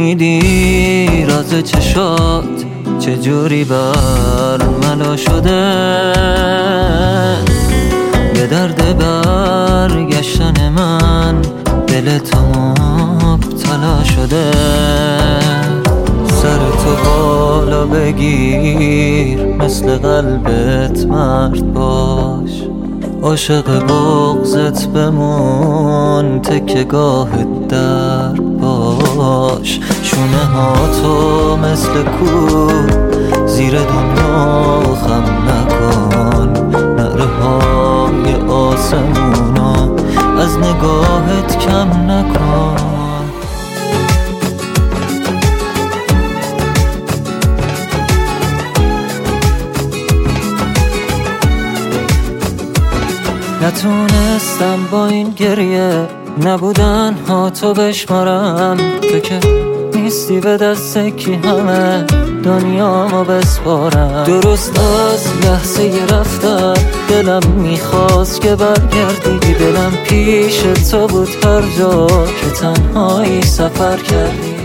میدی راز چشات چجوری بر ملا شده، به درد برگشتن من دل تو مبتلا شده. سر تو بالا بگیر مثل قلبت مرد باش، عاشق بغضت بمون تکه گاه در باش. شونه ها تو مثل کو زیر دنیا خم نکن، نعره های آسمونا از نگاهت کم نکن. نتونستم با این گریه نبودن ها تو بشمارم، تو که نیستی به دست کی همه دنیامو بسپارم. درست از لحظه رفتن دلم میخواست که برگردی، دلم پیش تو بود هر جا که تنهایی سفر کردی.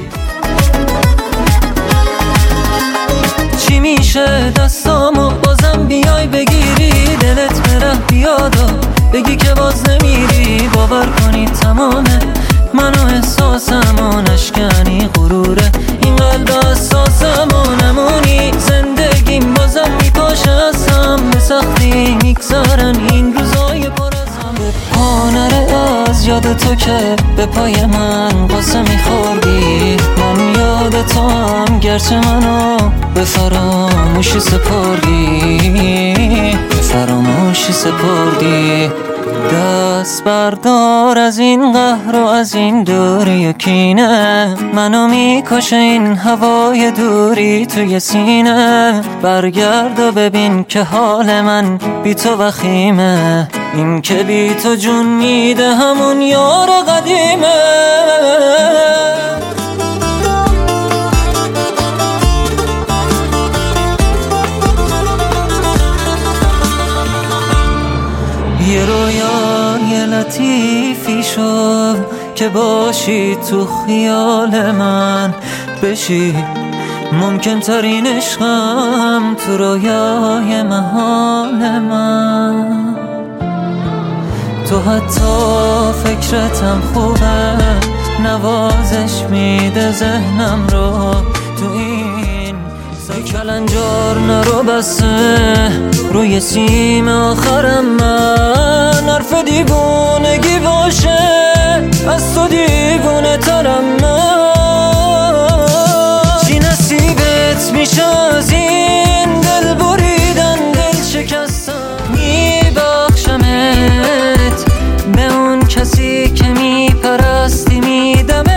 چی میشه دستامو بازم بیای بگیری، دلت بره بیاد و بگی که باز نمیری. باور کنی تمامه من و احساسمو نشکنی، غروره این قلب اساسمو نمونی. زندگیم بازم میپاشه ازم، به سختی میگذرن این روزای پر از هم. به پا نره از یاد تو که به پای من قصه میخوردی. من یاد تو هم گرچه منو به فراموشی سپردی، به فراموشی سپردی. دست بردار از این قهر و از این دوری و کینه، منو میکشه این هوای دوری توی سینه. برگرد و ببین که حال من بی تو وخیمه، این که بی تو جون میده همون یار قدیمه. یه رویای لطیفی شو که باشی تو خیال من، بشی ممکن ترین عشقم تو رویای محال من. تو حتی فکرتم خوبه، نوازش میده ذهنم رو. تو این کلنجار نرو بسه روی سیم آخرم من، حرف دیوونگی باشه از تو دیوونه ترم من. چی نصیبت میشه از این دل بریدن دل شکستن، میبخشمت به اون کسی که میپرستی میدمت.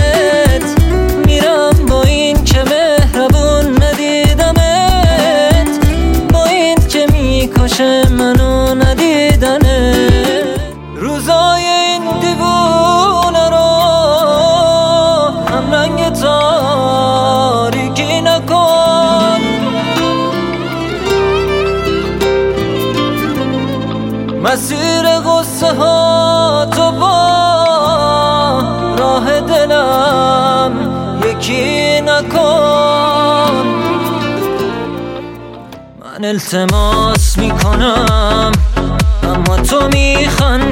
میرم با این که مهربون ندیدمت، با این که میکشه منو ندیدنه. روزای این دیوونه رو هم رنگ تاریکی نکن، مسیر غصه ها تو با راه دلم یکی نکن. من التماس میکنم اما تو میخندی،